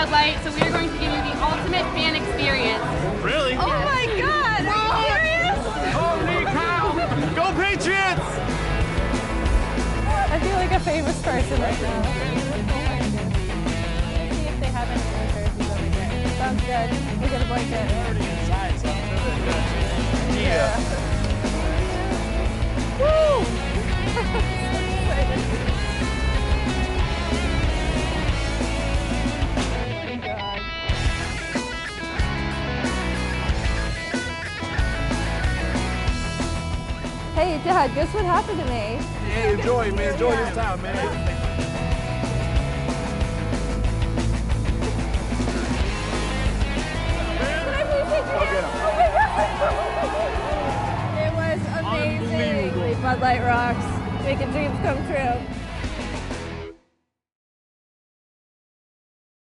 Bud Light, so we are going to give you the ultimate fan experience. Really? Oh my God! Are you serious? Holy cow! Go Patriots! I feel like a famous person right now. Let's see if they have any more jerseys over here. Sounds good. We get a blanket. Already inside, so Yeah. Woo! So excited. Oh my God. Hey, Dad, guess what happened to me? Hey, enjoy, man. Enjoy this time, man. It was amazing. Bud Light rocks, making dreams come true.